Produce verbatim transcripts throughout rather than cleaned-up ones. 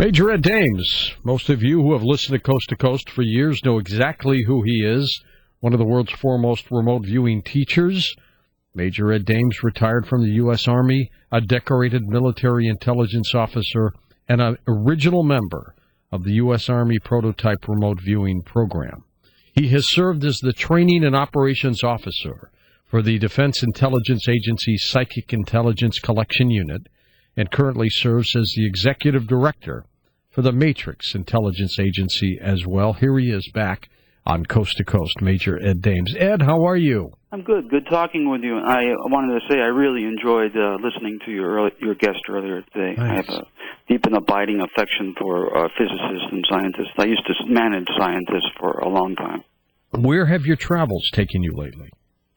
Major Ed Dames. Most of you who have listened to Coast to Coast for years know exactly who he is, one of the world's foremost remote viewing teachers. Major Ed Dames retired from the U S Army, a decorated military intelligence officer, and an original member of the U S Army prototype remote viewing program. He has served as the training and operations officer for the Defense Intelligence Agency's Psychic Intelligence Collection Unit, and currently serves as the executive director for the Matrix Intelligence Agency as well. Here he is back on Coast to Coast, Major Ed Dames. Ed, how are you? I'm good. Good talking with you. I wanted to say I really enjoyed uh, listening to your early, your guest earlier today. Nice. I have a deep and abiding affection for uh, physicists and scientists. I used to manage scientists for a long time. Where have your travels taken you lately?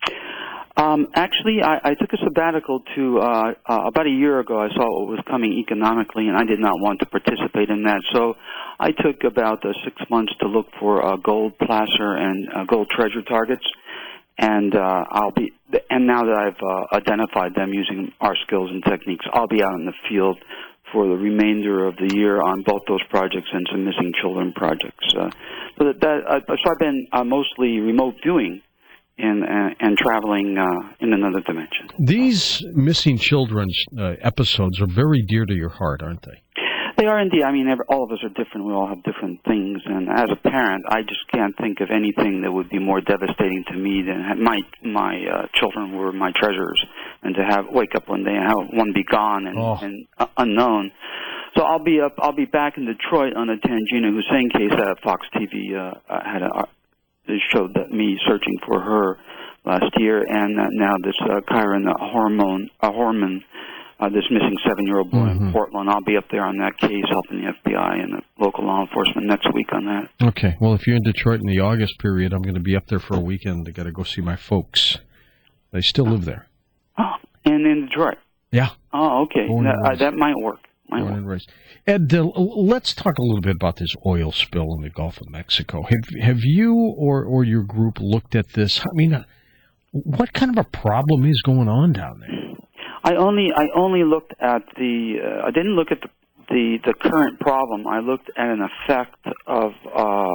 Um, actually, I, I took a sabbatical to, uh, uh, about a year ago, I saw what was coming economically, and I did not want to participate in that. So I took about uh, six months to look for uh, gold placer and uh, gold treasure targets. And uh, I'll be, and now that I've uh, identified them using our skills and techniques, I'll be out in the field for the remainder of the year on both those projects and some missing children projects. Uh, so that, that uh, so I've been uh, mostly remote viewing and uh, and traveling uh, in another dimension. These missing children's uh, episodes are very dear to your heart, aren't they? They are indeed. I mean, every, all of us are different. We all have different things. And as a parent, I just can't think of anything that would be more devastating to me than have my my uh, children were my treasures, and to have wake up one day and have one be gone and, oh. and uh, unknown. So I'll be up. I'll be back in Detroit on a Tangina Hussein case that Fox T V uh, had a. showed that me searching for her last year, and uh, now this uh, Kyron uh, hormone, uh, Horman, uh, this missing seven-year-old boy mm-hmm. in Portland. I'll be up there on that case, helping the F B I and the local law enforcement next week on that. Okay. Well, if you're in Detroit in the August period, I'm going to be up there for a weekend. I got to go see my folks. They still live there. Oh, and in Detroit. Yeah. Oh, okay. That, uh, that might work. Might Born work. and raised. Ed, uh, let's talk a little bit about this oil spill in the Gulf of Mexico. Have have you or, or your group looked at this? I mean, uh, what kind of a problem is going on down there? I only I only looked at the. Uh, I didn't look at the, the the current problem. I looked at an effect of. Uh,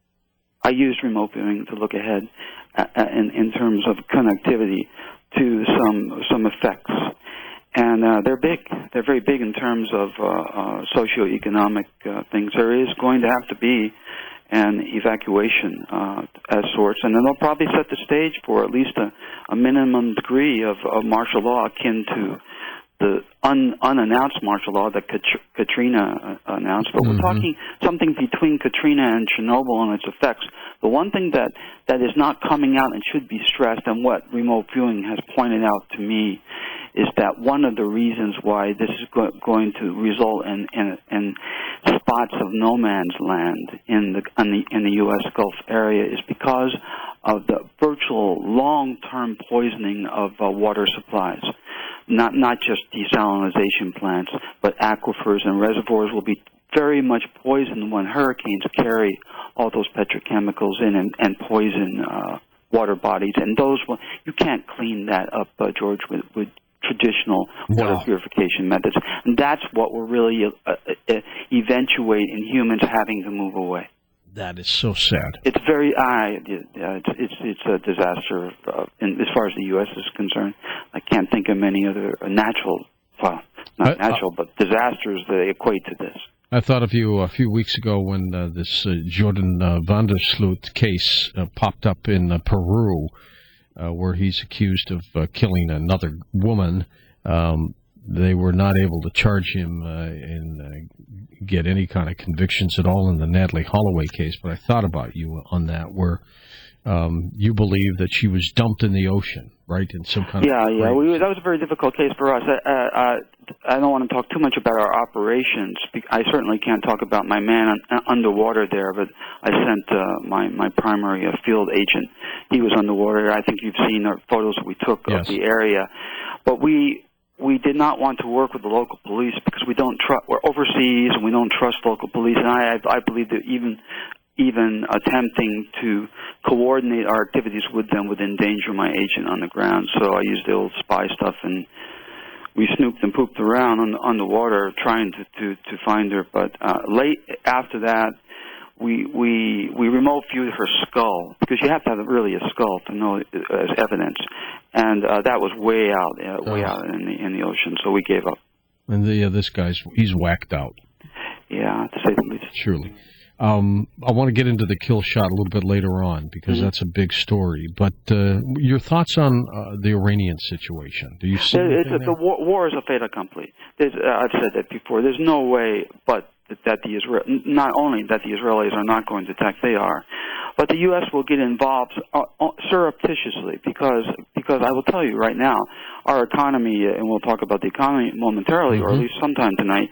I used remote viewing to look ahead uh, in in terms of connectivity to some some effects. And uh, they're big. They're very big in terms of uh, uh, socioeconomic uh, things. There is going to have to be an evacuation uh, as sorts, and then they'll probably set the stage for at least a, a minimum degree of, of martial law akin to the un, unannounced martial law that Kat- Katrina uh, announced. But mm-hmm. we're talking something between Katrina and Chernobyl and its effects. The one thing that, that is not coming out and should be stressed, and what remote viewing has pointed out to me, is that one of the reasons why this is go- going to result in, in, in spots of no man's land in the, in the in the U S Gulf area is because of the virtual long-term poisoning of uh, water supplies. Not not just desalinization plants, but aquifers and reservoirs will be very much poisoned when hurricanes carry all those petrochemicals in and, and poison uh, water bodies. And those will, you can't clean that up, uh, George, with, with traditional water no. purification methods. And that's what will really uh, uh, eventuate in humans having to move away. That is so sad. It's very, I, uh, it's, it's it's a disaster uh, in, as far as the U S is concerned. I can't think of many other natural, well, not I, natural, uh, but disasters that equate to this. I thought of you a few weeks ago when uh, this uh, Jordan uh, van der Sloot case uh, popped up in uh, Peru, uh, where he's accused of uh, killing another woman. Um, they were not able to charge him uh, and uh, get any kind of convictions at all in the Natalie Holloway case, but I thought about you on that, where um, you believe that she was dumped in the ocean, right, in some kind yeah, of... Yeah, yeah. We, that was a very difficult case for us. I, I, I don't want to talk too much about our operations. I certainly can't talk about my man underwater there, but I sent uh, my, my primary uh, field agent. He was underwater. I think you've seen the photos that we took yes. of the area. But we... We did not want to work with the local police because we don't trust. We're overseas and we don't trust local police. And I, I believe that even, even attempting to coordinate our activities with them would endanger my agent on the ground. So I used the old spy stuff and we snooped and pooped around on, on the water trying to, to, to find her. But uh, late after that, we we we remote viewed her skull, because you have to have really a skull to know as evidence, and uh, that was way out, uh, way oh. out in the in the ocean. So we gave up. And the, uh, this guy's he's whacked out. Yeah, to say the least. Surely. Um, I want to get into the kill shot a little bit later on, because mm-hmm. that's a big story. But uh, your thoughts on uh, the Iranian situation? Do you see it's, it's, the war, war is a fait accompli. There's, uh, I've said that before. There's no way but that, that the Israel, not only that the Israelis are not going to attack, they are, but the U S will get involved uh, surreptitiously, because because I will tell you right now, our economy, and we'll talk about the economy momentarily, mm-hmm. or at least sometime tonight.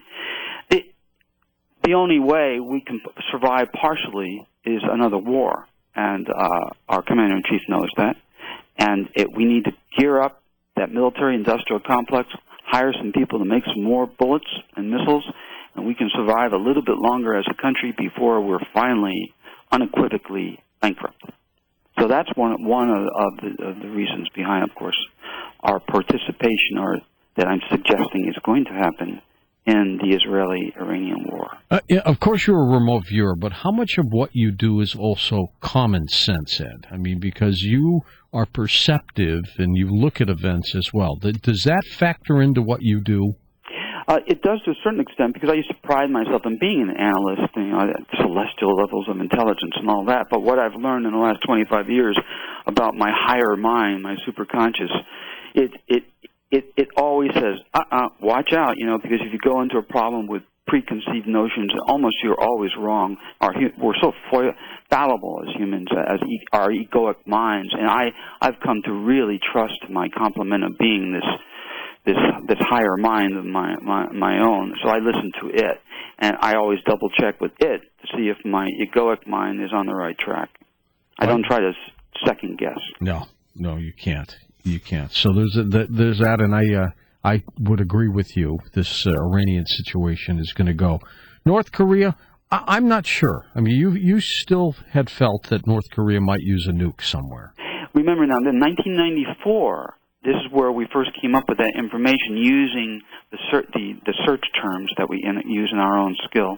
The only way we can survive partially is another war, and uh, our commander-in-chief knows that. And it, we need to gear up that military-industrial complex, hire some people to make some more bullets and missiles, and we can survive a little bit longer as a country before we're finally unequivocally bankrupt. So that's one one of, of, the, of the reasons behind, of course, our participation, or that I'm suggesting is going to happen in the Israeli-Iranian war. Uh, yeah, of course, you're a remote viewer, but how much of what you do is also common sense, Ed? I mean, because you are perceptive and you look at events as well. Does that factor into what you do? Uh, it does to a certain extent, because I used to pride myself in being an analyst, you know, at celestial levels of intelligence and all that. But what I've learned in the last twenty-five years about my higher mind, my superconscious, it it It it always says, uh-uh, watch out, you know, because if you go into a problem with preconceived notions, almost you're always wrong. Our, we're so fallible as humans, as e- our egoic minds, and I, I've come to really trust my complement of being this this this higher mind of my, my, my own. So I listen to it, and I always double-check with it to see if my egoic mind is on the right track. I don't try to second-guess. No, no, you can't. You can't. So there's a, there's that, and I uh, I would agree with you. This uh, Iranian situation is going to go. North Korea, I, I'm not sure. I mean, you you still had felt that North Korea might use a nuke somewhere. Remember now, in nineteen ninety-four, this is where we first came up with that information using the ser- the, the search terms that we in, use in our own skill.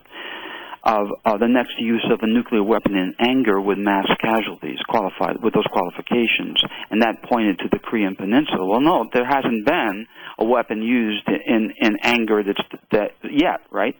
Of uh, the next use of a nuclear weapon in anger with mass casualties, qualified with those qualifications, and that pointed to the Korean Peninsula. Well, no, there hasn't been a weapon used in in anger that's that yet, right?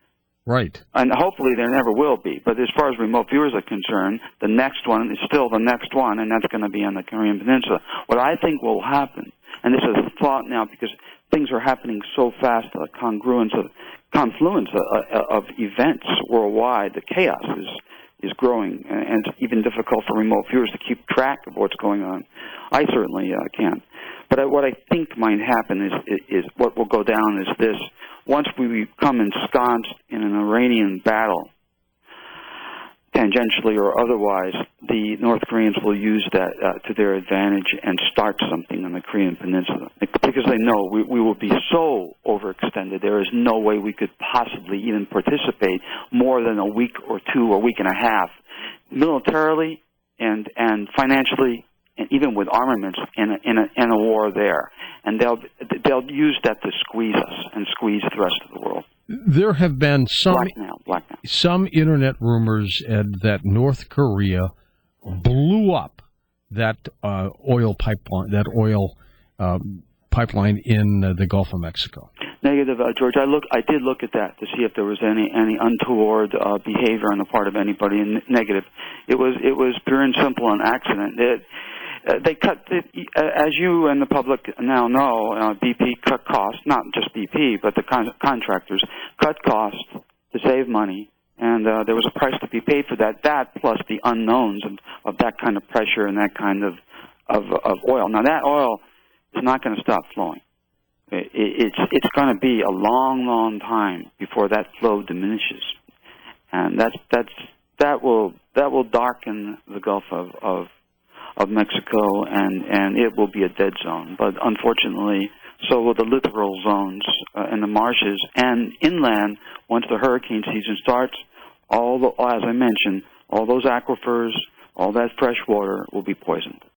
Right. And hopefully there never will be. But as far as remote viewers are concerned, the next one is still the next one, and that's going to be on the Korean Peninsula. What I think will happen, and this is a thought now because things are happening so fast, the congruence of confluence of, of events worldwide, the chaos is is growing, and it's even difficult for remote viewers to keep track of what's going on. I certainly uh, can. But I, what I think might happen is, is, is what will go down is this. Once we become ensconced in an Iranian battle, tangentially or otherwise, the North Koreans will use that uh, to their advantage and start something on the Korean Peninsula. Because they know we, we will be so overextended, there is no way we could possibly even participate more than a week or two, or a week and a half, militarily and, and financially, and even with armaments in a, in a, in a war there. And they'll, they'll use that to squeeze us and squeeze the rest of the world. There have been some blackmail, blackmail. some internet rumors, Ed, that North Korea blew up that uh, oil pipeline, that oil um, pipeline in uh, the Gulf of Mexico. Negative, uh, George. I look. I did look at that to see if there was any any untoward uh, behavior on the part of anybody. And negative. It was it was pure and simple an accident. It, Uh, they cut, the, uh, as you and the public now know, uh, B P cut costs, not just B P, but the con- contractors cut costs to save money, and uh, there was a price to be paid for that. That plus the unknowns of, of that kind of pressure and that kind of of, of oil. Now that oil is not going to stop flowing. It, it's it's going to be a long, long time before that flow diminishes, and that's that's that will that will darken the Gulf of. of of Mexico, and, and it will be a dead zone. But unfortunately, so will the littoral zones uh, and the marshes. And inland, once the hurricane season starts, all the, as I mentioned, all those aquifers, all that fresh water will be poisoned.